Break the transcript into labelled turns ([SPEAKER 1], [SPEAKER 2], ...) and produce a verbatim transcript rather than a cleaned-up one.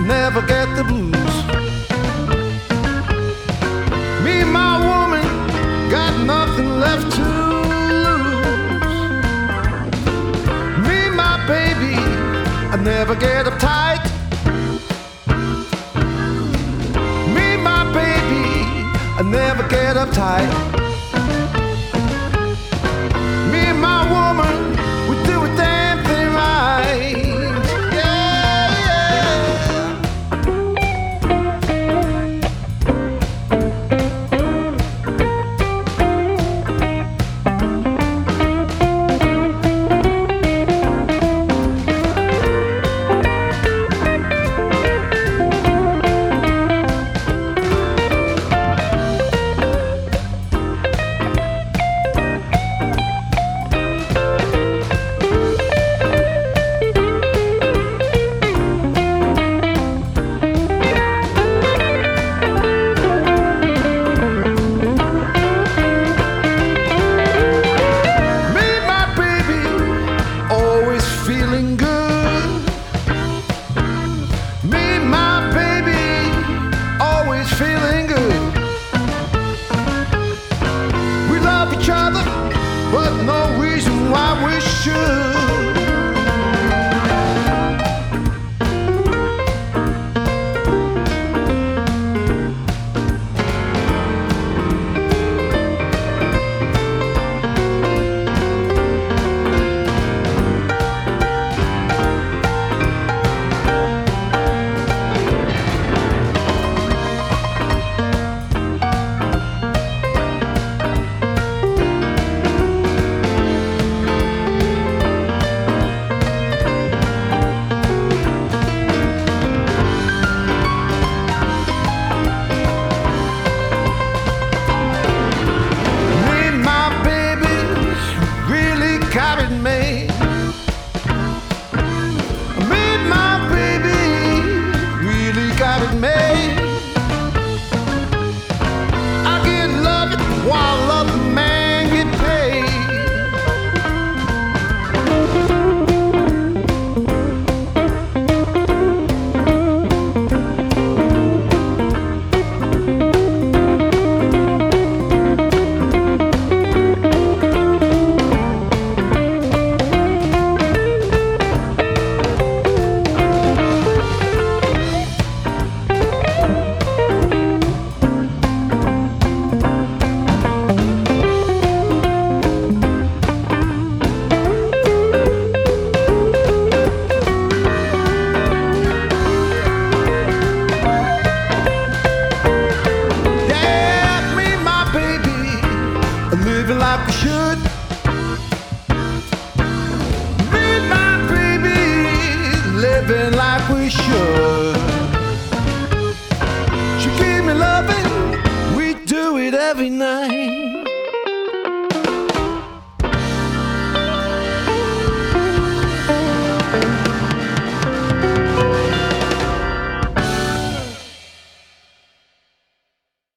[SPEAKER 1] never get the blues. Me and my woman got nothing left to lose. Me and my baby, I never get uptight. Me and my baby, I never get uptight. Me and my woman, we do a damn thing right. But no reason why we should. Carried me. Me and my baby really carried me. I get love it while other man get paid. Living like we should. Me and my baby, living like we should. She gave me loving, we do it every night.